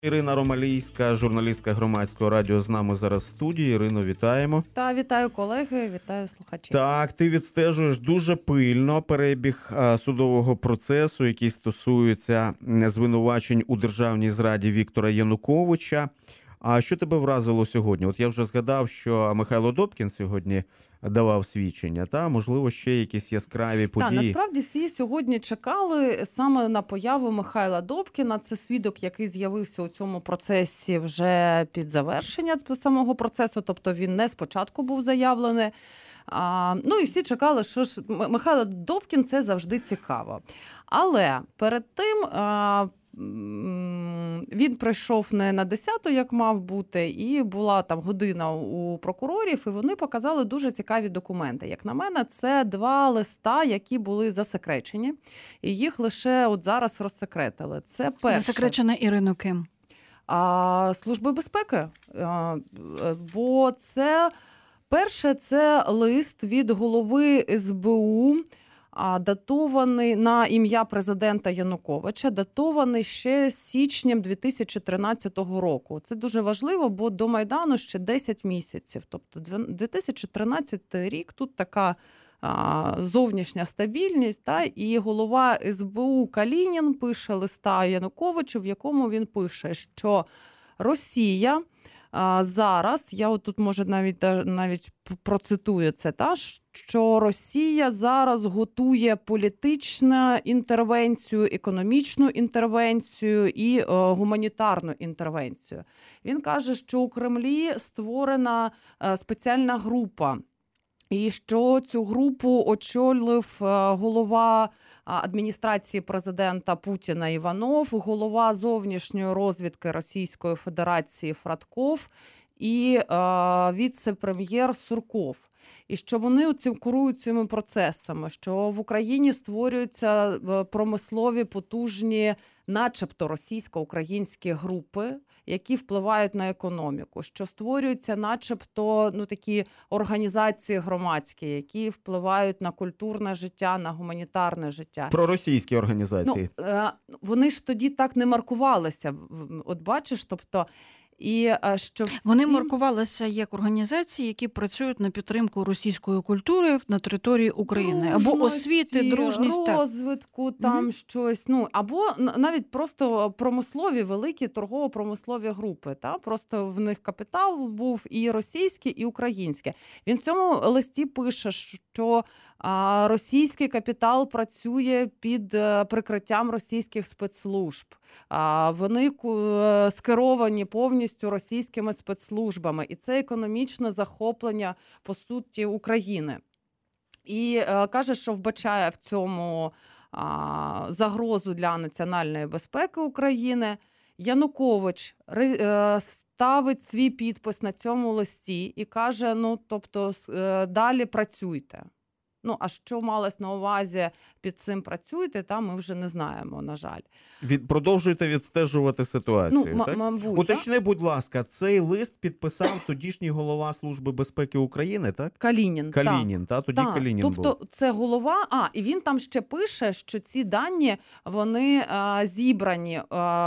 Ірина Ромалійська, журналістка Громадського радіо, з нами зараз в студії. Ірино, вітаємо. Та вітаю колеги, вітаю слухачів. Так, ти відстежуєш дуже пильно перебіг судового процесу, який стосується звинувачень у державній зраді Віктора Януковича. А що тебе вразило сьогодні? От я вже згадав, що Михайло Добкін сьогодні давав свідчення, та, можливо, ще якісь яскраві події. Так, насправді всі сьогодні чекали саме на появу Михайла Добкіна. Це свідок, який з'явився у цьому процесі вже під завершення самого процесу, тобто він не спочатку був заявлений. Ну і всі чекали, що ж Михайло Добкін – це завжди цікаво. Але перед тим він прийшов не на 10-ту, як мав бути, і була там година у прокурорів, і вони показали дуже цікаві документи. Як на мене, це 2 листа, які були засекречені, і їх лише от зараз розсекретили. Це перше. Засекречена Ірину ким? Служби безпеки. Бо це, перше, це лист від голови СБУ, датований на ім'я президента Януковича, датований ще січням 2013 року. Це дуже важливо, бо до Майдану ще 10 місяців. Тобто 2013 рік, тут така зовнішня стабільність, та, і голова СБУ Калінін пише листа Януковичу, в якому він пише, що Росія зараз, я от тут, може, навіть процитую це, та, що Росія зараз готує політичну інтервенцію, економічну інтервенцію і гуманітарну інтервенцію. Він каже, що у Кремлі створена спеціальна група, і що цю групу очолив голова адміністрації президента Путіна Іванов, голова зовнішньої розвідки Російської Федерації Фродков і віце-прем'єр Сурков. І що вони керують цими процесами, що в Україні створюються промислові потужні, начебто російсько-українські групи, які впливають на економіку, що створюються начебто такі організації громадські, які впливають на культурне життя, на гуманітарне життя. Проросійські організації. Вони ж тоді так не маркувалися. От бачиш, тобто... І що вони маркувалися як організації, які працюють на підтримку російської культури на території України. Або освіти, дружність, розвитку, там щось. Або навіть просто промислові, великі торгово-промислові групи. Та? Просто в них капітал був і російський, і український. Він в цьому листі пише, що російський капітал працює під прикриттям російських спецслужб. Вони скеровані повністю російськими спецслужбами. І це економічне захоплення, по суті, України. І каже, що вбачає в цьому загрозу для національної безпеки України. Янукович ставить свій підпис на цьому листі і каже, тобто, далі працюйте. А що малось на увазі під цим працюєте, ми вже не знаємо, на жаль. Продовжуйте відстежувати ситуацію, так? Мабуть, уточни, будь ласка, цей лист підписав тодішній голова Служби безпеки України, так? Калінін, тоді Калінін був. Тобто це голова, і він там ще пише, що ці дані, вони зібрані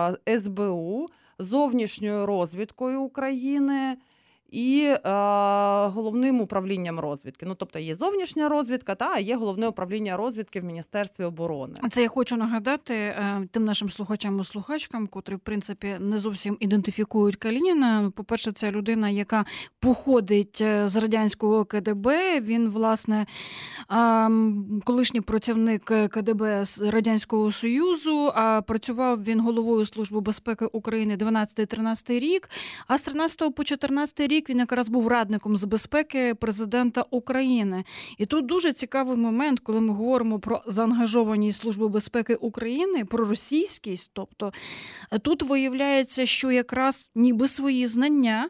СБУ, зовнішньою розвідкою України, і головним управлінням розвідки. Тобто є зовнішня розвідка, а є головне управління розвідки в Міністерстві оборони. Це я хочу нагадати тим нашим слухачам і слухачкам, котрі, в принципі, не зовсім ідентифікують Калініна. По-перше, це людина, яка походить з радянського КДБ. Він, власне, колишній працівник КДБ з Радянського Союзу, а працював він головою Служби безпеки України 12-13 рік, а з 13 по 14 рік він якраз був радником з безпеки президента України. І тут дуже цікавий момент, коли ми говоримо про заангажованість Служби безпеки України, про російськість. Тобто тут виявляється, що якраз ніби свої знання,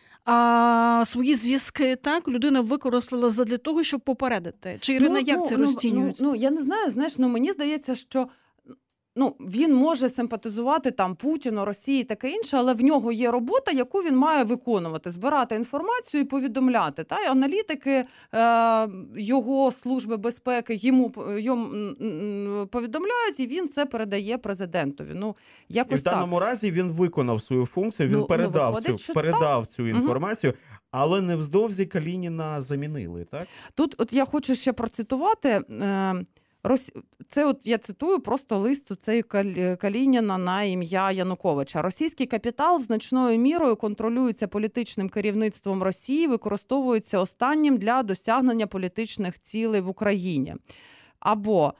свої зв'язки, так, людина використала задля того, щоб попередити. Чи Ірина, як це розцінюється? Я не знаю, мені здається, що він може симпатизувати там Путіну, Росії і таке інше, але в нього є робота, яку він має виконувати, збирати інформацію і повідомляти. Та? І аналітики його служби безпеки йому повідомляють, і він це передає президентові. І в даному разі він виконав свою функцію, він передав цю інформацію, але невдовзі Калініна замінили, так? Тут я хочу ще процитувати. Це я цитую просто лист у цей Калініна на ім'я Януковича. Російський капітал значною мірою контролюється політичним керівництвом Росії, використовується останнім для досягнення політичних цілей в Україні. Або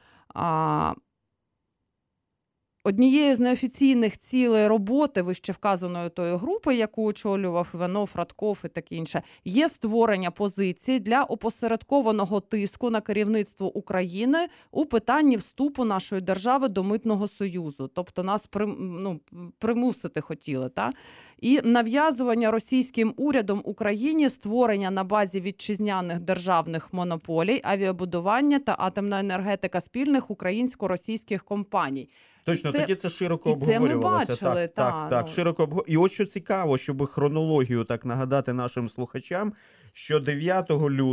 однією з неофіційних цілей роботи вище вказаної тої групи, яку очолював Іванов, Радков і таке інше, є створення позицій для опосередкованого тиску на керівництво України у питанні вступу нашої держави до Митного Союзу. Тобто нас примусити хотіли, та? І нав'язування російським урядом Україні створення на базі вітчизняних державних монополій, авіабудування та атомна енергетика спільних українсько-російських компаній. Точно, тоді це широко обговорювалося. Це ми бачили, так. Широко І от що цікаво, щоб хронологію так нагадати нашим слухачам, що 9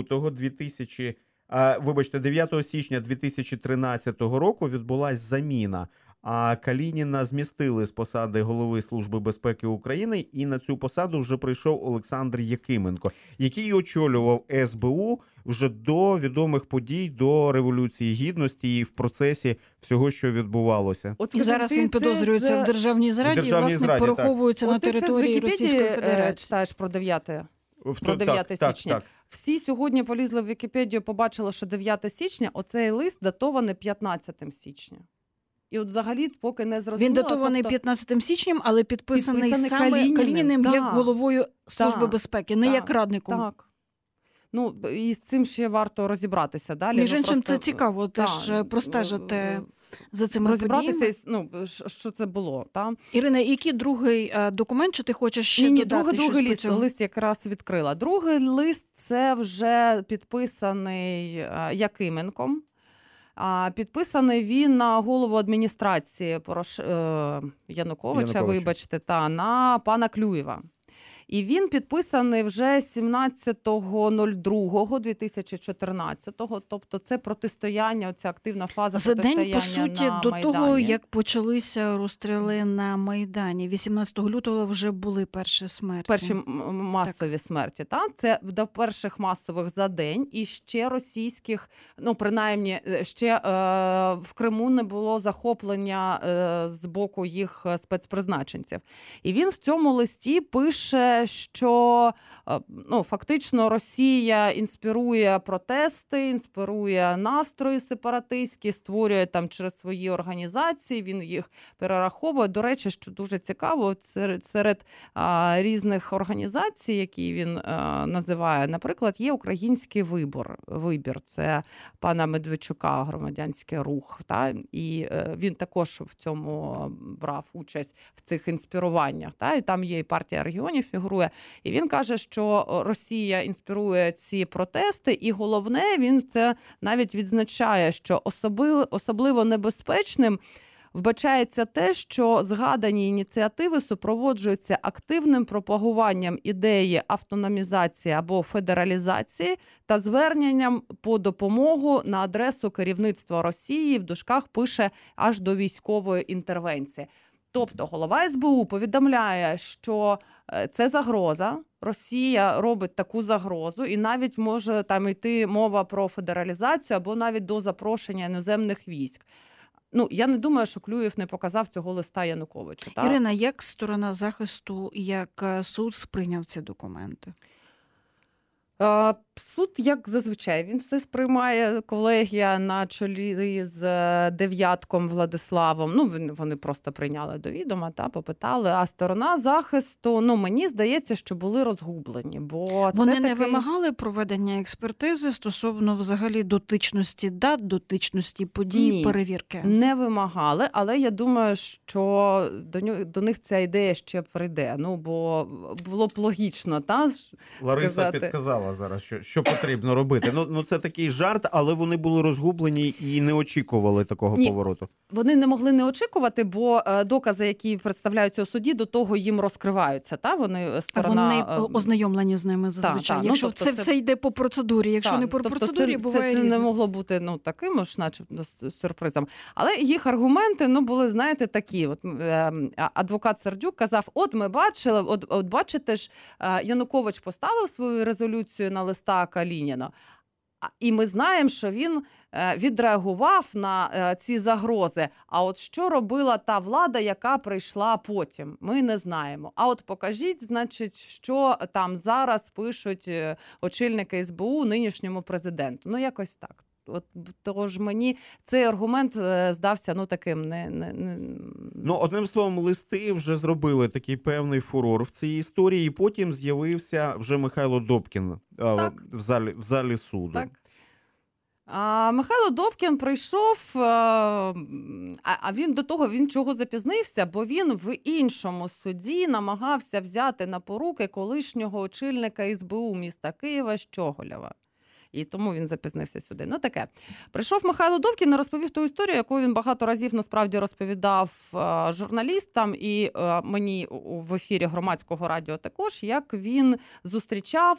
січня 2013 року відбулась заміна, а Калініна змістили з посади голови Служби безпеки України, і на цю посаду вже прийшов Олександр Якименко, який очолював СБУ вже до відомих подій, до Революції Гідності і в процесі всього, що відбувалося. І зараз він підозрюється в державній зраді і, власне, переховується на території Російської Федерації. Читаєш про 9 січня. Так. Всі сьогодні полізли в Вікіпедію, побачили, що 9 січня, оцей лист датований 15 січня. І от взагалі поки не зрозуміло. Він датований 15 січням, але підписаний саме Калініним як головою Служби безпеки, не як радником. Так. І з цим ще варто розібратися далі. Між іншим, це цікаво теж простежити за цими подіями. Розібратися, що це було. Та? Ірина, який другий документ, чи ти хочеш ще додати? Другий лист якраз відкрила. Другий лист – це вже підписаний Якименком. Підписаний він на голову адміністрації Януковича, на пана Клюєва. І він підписаний вже 17.02.2014, тобто це протистояння, оця активна фаза протистояння на Майдані. За день, по суті, до того, як почалися розстріли на Майдані. 18 лютого вже були перші смерті. Перші масові смерті, так? Це до перших масових за день. І ще російських, принаймні, ще в Криму не було захоплення з боку їх спецпризначенців. І він в цьому листі пише, що фактично Росія інспірує протести, інспірує настрої сепаратистські, створює там через свої організації, він їх перераховує. До речі, що дуже цікаво, серед різних організацій, які він називає, наприклад, є Український вибір. Це пана Медведчука, громадянський рух. Та? І він також в цьому брав участь в цих інспіруваннях. Та? І там є і партія регіонів фігурує. І він каже, що Росія інспірує ці протести, і головне, він це навіть відзначає, що особливо небезпечним вбачається те, що згадані ініціативи супроводжуються активним пропагуванням ідеї автономізації або федералізації та зверненням по допомогу на адресу керівництва Росії, в дужках пише, аж до військової інтервенції. Тобто голова СБУ повідомляє, що це загроза, Росія робить таку загрозу, і навіть може там йти мова про федералізацію або навіть до запрошення іноземних військ. Я не думаю, що Клюєв не показав цього листа Януковича. Так? Ірина, як сторона захисту, як суд сприйняв ці документи? Суд, як зазвичай, він все сприймає, колегія на чолі з Дев'ятком Владиславом. Вони просто прийняли до відома, попитали. А сторона захисту, мені здається, що були розгублені. Бо вони не вимагали проведення експертизи стосовно взагалі дотичності дат, дотичності подій, перевірки? Не вимагали, але я думаю, що до них ця ідея ще прийде. Бо було б логічно, Лариса сказати. підказала. сказала зараз, що потрібно робити. Ну, це такий жарт, але вони були розгублені і не очікували такого повороту. Вони не могли не очікувати, бо докази, які представляються у суді, до того їм розкриваються. Вони ознайомлені з ними зазвичай. Якщо тобто це все йде по процедурі, якщо не по процедурі, буває це різне. не могло бути таким ж, начебто, сюрпризом. Але їх аргументи були, знаєте, такі. От адвокат Сердюк казав: от ми бачили, от бачите ж, Янукович поставив свою резолюцію на листа Калініна, і ми знаємо, що він відреагував на ці загрози. А от що робила та влада, яка прийшла потім? Ми не знаємо. А от покажіть, значить, що там зараз пишуть очільники СБУ нинішньому президенту. Якось так. Тож мені цей аргумент здався таким одним словом, листи вже зробили такий певний фурор в цій історії, і потім з'явився вже Михайло Добкін в залі суду. Так. А Михайло Добкін прийшов, а він до того, він чого запізнився, бо він в іншому суді намагався взяти на поруки колишнього очільника СБУ міста Києва Щоголєва. І тому він запізнився сюди. Таке. Прийшов Михайло Добкін і розповів ту історію, яку він багато разів насправді розповідав журналістам і мені в ефірі Громадського радіо також, як він зустрічав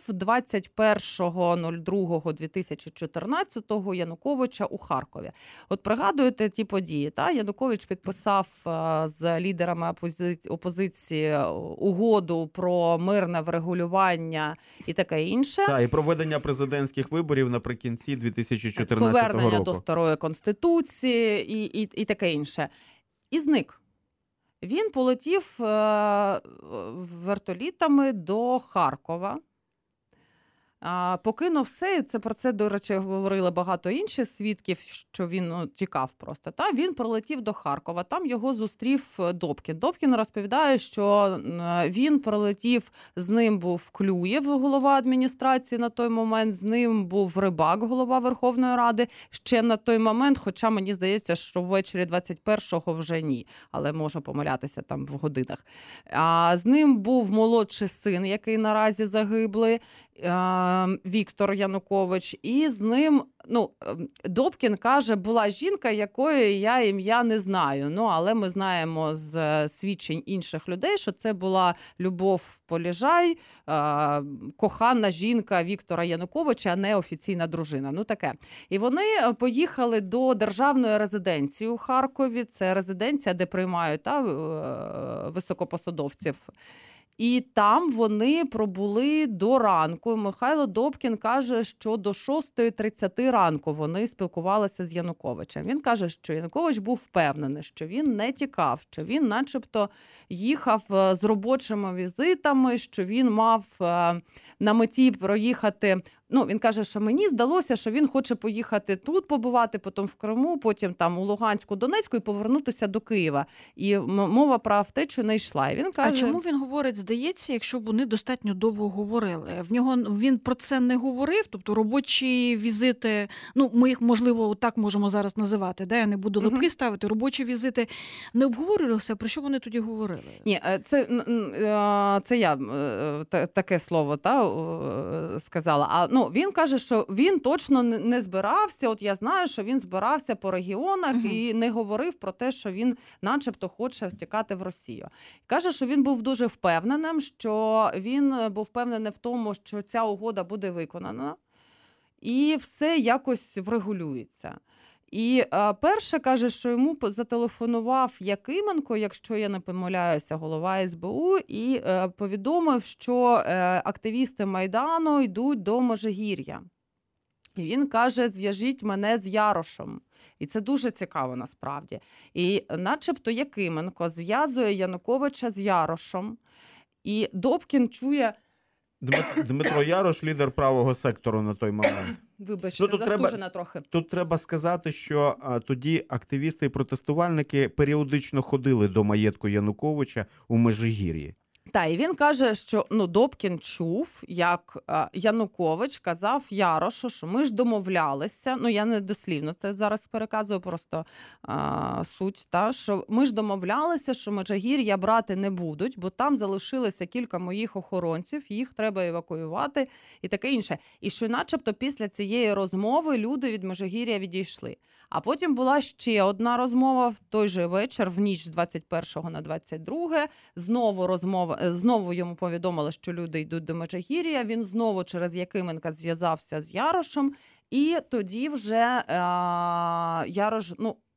21.02.2014 Януковича у Харкові. От пригадуєте ті події, Янукович підписав з лідерами опозиції угоду про мирне врегулювання і таке інше. І проведення президентських виборів наприкінці 2014 року. Повернення до старої Конституції і таке інше. І зник. Він полетів вертолітами до Харкова. Покинув все, і про це, до речі, говорили багато інших свідків, що він тікав просто. Він прилетів до Харкова, там його зустрів Добкін. Добкін розповідає, що він прилетів, з ним був Клюєв, голова адміністрації на той момент, з ним був Рибак, голова Верховної Ради, ще на той момент, хоча мені здається, що ввечері 21-го вже ні, але можу помилятися там в годинах. З ним був молодший син, який наразі загиблий, Віктор Янукович, і з ним, Добкін каже, була жінка, якої я ім'я не знаю, але ми знаємо з свідчень інших людей, що це була Любов Поліжай, кохана жінка Віктора Януковича, а не офіційна дружина. Таке. І вони поїхали до державної резиденції у Харкові, це резиденція, де приймають високопосадовців. І там вони пробули до ранку. Михайло Добкін каже, що до 6:30 ранку вони спілкувалися з Януковичем. Він каже, що Янукович був впевнений, що він не тікав, що він начебто їхав з робочими візитами, що він мав на меті проїхати. Він каже, що мені здалося, що він хоче поїхати тут побувати, потім в Криму, потім там у Луганську, Донецьку і повернутися до Києва. І мова про втечу не йшла. І він каже... А чому він говорить, здається, якщо б вони достатньо довго говорили? Він про це не говорив, тобто робочі візити, ми їх, можливо, так можемо зараз називати, я не буду лапки ставити, робочі візити не обговорювалися, про що вони тоді говорили? Ні, це я таке слово сказала. Він каже, що він точно не збирався. От я знаю, що він збирався по регіонах і не говорив про те, що він начебто хоче втікати в Росію. Каже, що він був дуже впевненим, що він був впевнений в тому, що ця угода буде виконана і все якось врегулюється. І перше каже, що йому зателефонував Якименко, якщо я не помиляюся, голова СБУ, і повідомив, що активісти Майдану йдуть до Межигір'я. І він каже, зв'яжіть мене з Ярошем. І це дуже цікаво насправді. І начебто Якименко зв'язує Януковича з Ярошем. І Добкін чує... Дмитро Ярош, лідер правого сектору на той момент. Вибачте, застужена трохи. Тут треба сказати, що тоді активісти і протестувальники періодично ходили до маєтку Януковича у Межигір'ї. Та, і він каже, що Добкін чув, як Янукович казав Ярошу, що ми ж домовлялися, я не дослівно це зараз переказую, просто суть, що ми ж домовлялися, що Межигір'я брати не будуть, бо там залишилося кілька моїх охоронців, їх треба евакуювати і таке інше. І що начебто після цієї розмови люди від Межигір'я відійшли. А потім була ще одна розмова в той же вечір, в ніч з 21 на 22. Знову йому повідомили, що люди йдуть до Межигір'я. Він знову через Якименка зв'язався з Ярошем. І тоді вже Ярош,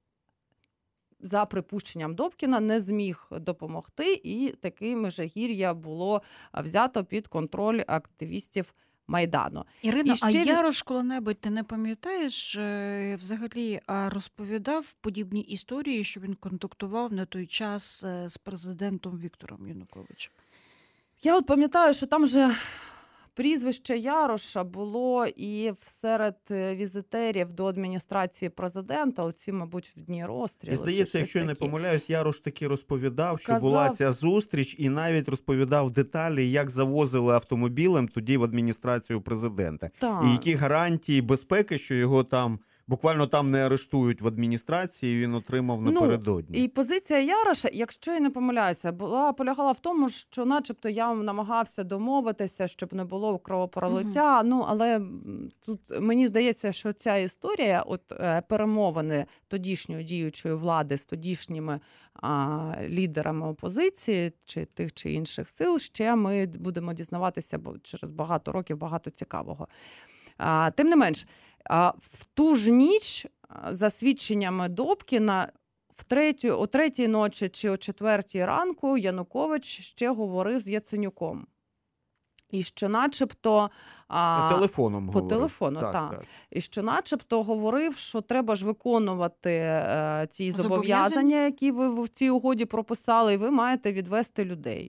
за припущенням Добкіна, не зміг допомогти. І таки Межигір'я було взято під контроль активістів Майдану. Ірина, а Ярош коли-небудь, ти не пам'ятаєш, взагалі розповідав подібні історії, що він контактував на той час з президентом Віктором Януковичем? Я пам'ятаю, що там же прізвище Яроша було і серед візитерів до адміністрації президента, оці, мабуть, в дні розстрілу. І здається, якщо я не помиляюсь, Ярош таки розповідав, що була ця зустріч, і навіть розповідав деталі, як завозили автомобілем тоді в адміністрацію президента. Так. І які гарантії безпеки, що його там буквально там не арештують в адміністрації, він отримав напередодні. І позиція Яроша, якщо я не помиляюся, полягала в тому, що начебто я намагався домовитися, щоб не було кровопролиття. Але тут мені здається, що ця історія, перемовини тодішньої діючої влади з тодішніми лідерами опозиції чи тих чи інших сил, ще ми будемо дізнаватися, бо через багато років багато цікавого. Тим не менш, в ту ж ніч, за свідченнями Добкіна, о 3-й ночі чи о 4-й ранку Янукович ще говорив з Яценюком. І що начебто... Телефоном по говорив. телефону, так. І що начебто говорив, що треба ж виконувати ті зобов'язання, які ви в цій угоді прописали, і ви маєте відвести людей.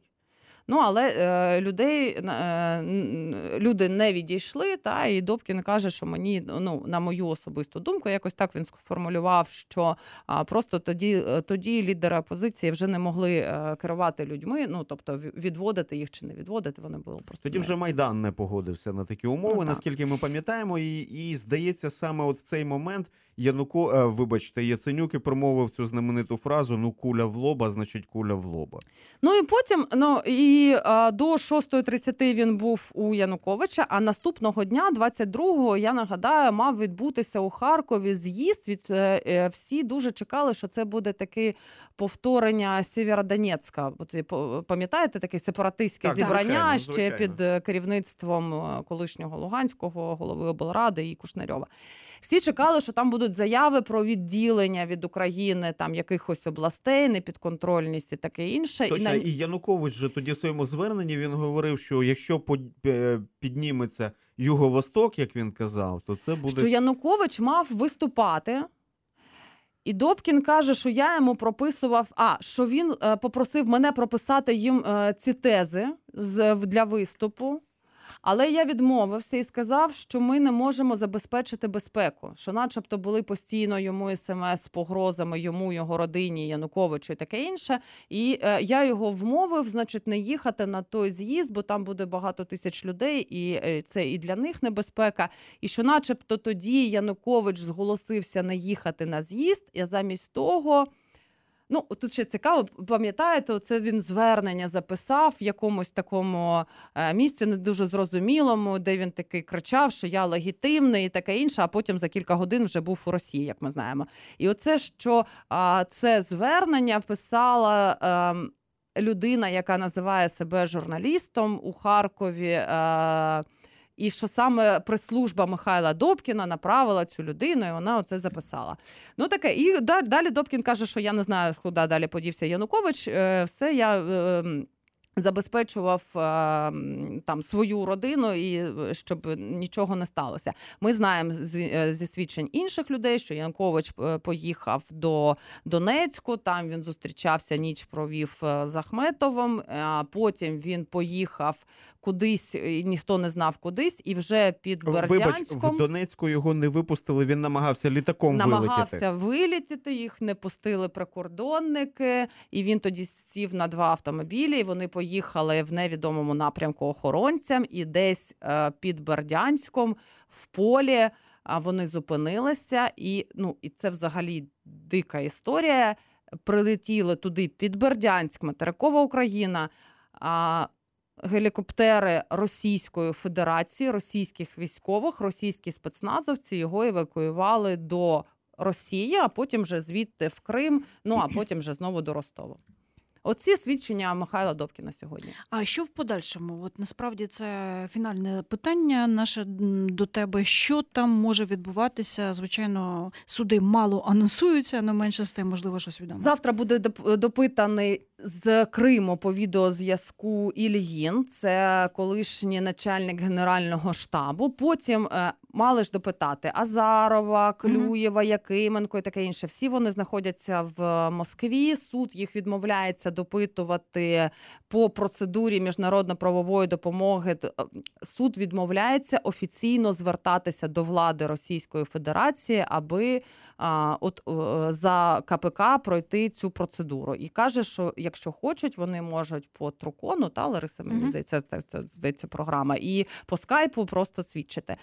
Але люди не відійшли, і Добкін каже, що мені, на мою особисту думку, якось так він сформулював, що просто тоді лідери опозиції вже не могли керувати людьми, тобто відводити їх чи не відводити, вони були просто... Тоді вже Майдан не погодився на такі умови, наскільки ми пам'ятаємо, і здається, саме в цей момент Яценюк і промовив цю знамениту фразу куля в лоба, значить куля в лоба. І потім, до 6:30 він був у Януковича, а наступного дня, 22-го, я нагадаю, мав відбутися у Харкові з'їзд. Всі дуже чекали, що це буде таке повторення Сєвєродонецька. Пам'ятаєте, таке сепаратистське зібрання ще під керівництвом колишнього Луганського, голови облради і Кушнарьова. Всі чекали, що там будуть заяви про відділення від України, там якихось областей, непідконтрольність і таке інше. Точно, і Янукович же тоді в своєму зверненні він говорив, що якщо підніметься Юго-Восток, як він казав, то це буде... Що Янукович мав виступати, і Добкін каже, що я йому прописував, що він попросив мене прописати їм ці тези для виступу. Але я відмовився і сказав, що ми не можемо забезпечити безпеку, що начебто були постійно йому смс з погрозами йому, його родині, Януковичу і таке інше. І я його вмовив, не їхати на той з'їзд, бо там буде багато тисяч людей, і це і для них небезпека. І що начебто тоді Янукович зголосився не їхати на з'їзд, і замість того... тут ще цікаво, пам'ятаєте, це він звернення записав в якомусь такому місці не дуже зрозумілому, де він такий кричав, що я легітимний і таке інше, а потім за кілька годин вже був у Росії, як ми знаємо. І оце, що це звернення писала людина, яка називає себе журналістом у Харкові, і що саме прес-служба Михайла Добкіна направила цю людину, і вона оце записала. Таке. І далі Добкін каже, що я не знаю, куди далі подівся Янукович. Все, я забезпечував там свою родину, і щоб нічого не сталося. Ми знаємо зі свідчень інших людей, що Янукович поїхав до Донецьку, там він зустрічався, ніч провів з Ахметовим, а потім він поїхав кудись, і ніхто не знав кудись, і вже під Бердянськом... Вибач, в Донецьку його не випустили, він намагався літаком вилетіти, їх не пустили прикордонники, і він тоді сів на 2 автомобілі, і вони поїхали їхали в невідомому напрямку охоронцям, і десь під Бердянськом в полі вони зупинилися. І це взагалі дика історія. Прилетіли туди під Бердянськ, материкова Україна, гелікоптери Російської Федерації, російських військових, російські спецназовці його евакуювали до Росії, а потім вже звідти в Крим, а потім вже знову до Ростова. Оці свідчення Михайла Добкіна сьогодні. А що в подальшому? От насправді це фінальне питання наше до тебе. Що там може відбуватися? Звичайно, суди мало анонсуються, але менше з тим, можливо, щось відомо. Завтра буде допитаний з Криму по відеозв'язку Ільїн. Це колишній начальник Генерального штабу. Потім мали ж допитати Азарова, Клюєва, Якименко і таке інше. Всі вони знаходяться в Москві. Суд їх відмовляється допитувати по процедурі міжнародно-правової допомоги. Суд відмовляється офіційно звертатися до влади Російської Федерації, аби за КПК пройти цю процедуру. І каже, що якщо хочуть, вони можуть по Трукону, Лариса, мені здається, це зветься програма, і по скайпу просто свідчити.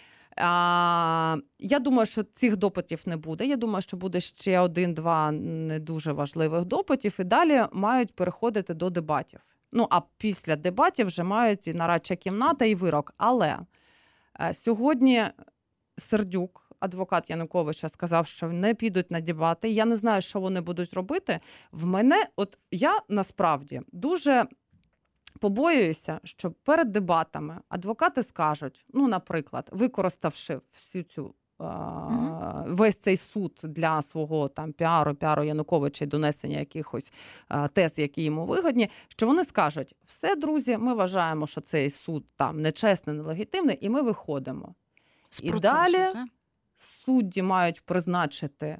Я думаю, що цих допитів не буде. Я думаю, що буде ще 1-2 не дуже важливих допитів, і далі мають переходити до дебатів. А після дебатів вже мають і нарадча кімната, і вирок. Але сьогодні Сердюк, адвокат Януковича, сказав, що не підуть на дебати. Я не знаю, що вони будуть робити. Я насправді дуже побоююся, що перед дебатами адвокати скажуть, наприклад, використавши всю цю весь цей суд для свого піару Януковича і донесення якихось тез, які йому вигодні, що вони скажуть: все, друзі, ми вважаємо, що цей суд нечесний, нелегітимний, і ми виходимо. З процесу, далі так? Судді мають призначити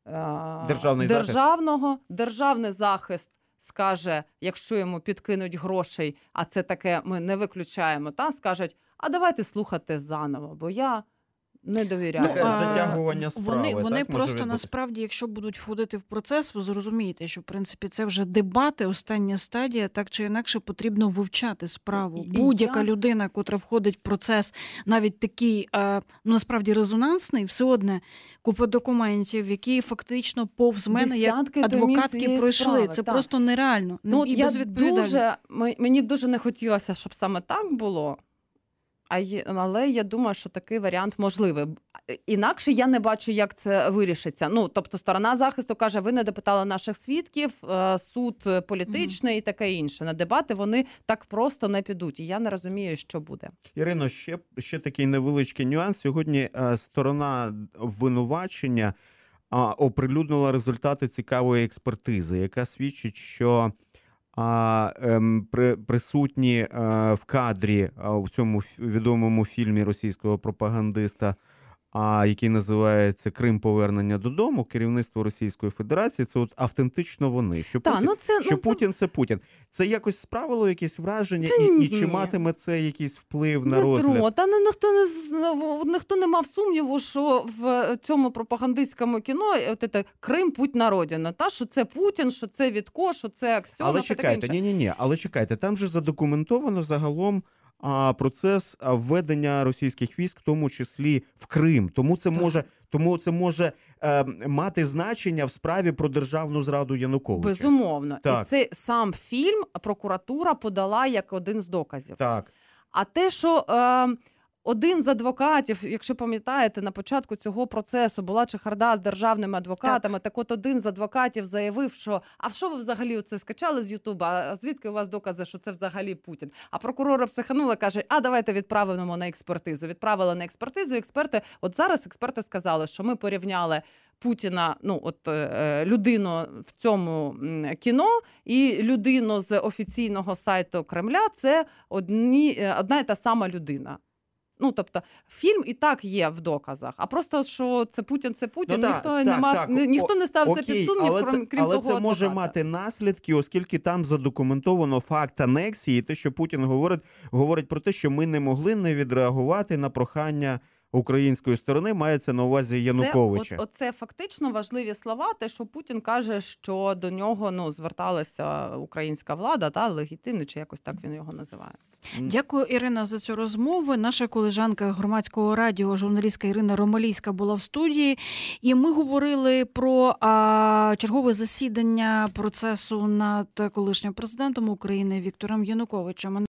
державний захист скаже, якщо йому підкинуть грошей, а це таке ми не виключаємо, скажуть: а давайте слухати заново, бо я не довіряю. Таке затягування справи. Вони просто насправді, якщо будуть входити в процес, ви зрозумієте, що в принципі це вже дебати, остання стадія, так чи інакше потрібно вивчати справу. Будь-яка людина, котра входить в процес, навіть такий, насправді резонансний, все одне купа документів, які фактично повз мене, як адвокатки, пройшли. Справи, це просто нереально. І безвідповідально. Мені дуже не хотілося, щоб саме так було. Але я думаю, що такий варіант можливий. Інакше я не бачу, як це вирішиться. Тобто сторона захисту каже: ви не допитали наших свідків, суд політичний і таке інше. На дебати вони так просто не підуть. І я не розумію, що буде. Ірино, ще такий невеличкий нюанс. Сьогодні сторона обвинувачення оприлюднила результати цікавої експертизи, яка свідчить, що присутні в кадрі в цьому відомому фільмі російського пропагандиста, який називається «Крим. Повернення додому», керівництво Російської Федерації, це автентично вони. Що Путін – це Путін. Це якось справило якесь враження, і чи матиме це якийсь вплив на розгляд? Ніхто не мав сумніву, що в цьому пропагандистському кіно Крим – путь на родину. Що це Путін, що це Вітко, що це Аксьонов. Але чекайте, але чекайте, там же задокументовано загалом процес введення російських військ, в тому числі в Крим. Тому це може мати значення в справі про державну зраду Януковича. Безумовно. Так. І цей сам фільм прокуратура подала як один з доказів. Так. А те, що один з адвокатів, якщо пам'ятаєте, на початку цього процесу була чехарда з державними адвокатами, так от один з адвокатів заявив, що «а що ви взагалі оце скачали з Ютуба, а звідки у вас докази, що це взагалі Путін?» А прокурора психанула, каже: а давайте відправимо на експертизу. Відправили на експертизу, зараз експерти сказали, що ми порівняли Путіна, людину в цьому кіно і людину з офіційного сайту Кремля – це одна і та сама людина. Тобто, фільм і так є в доказах, а просто, що це Путін, ніхто не став це під сумнів, крім того але це адвоката. може мати наслідки, оскільки там задокументовано факт анексії, те, що Путін говорить про те, що ми не могли не відреагувати на прохання української сторони, мається на увазі Януковича. Оце фактично важливі слова, те, що Путін каже, що до нього зверталася українська влада, та легітимно, чи якось так він його називає. Дякую, Ірина, за цю розмову. Наша колежанка громадського радіо, журналістка Ірина Ромалійська була в студії, і ми говорили про чергове засідання процесу над колишнім президентом України Віктором Януковичем.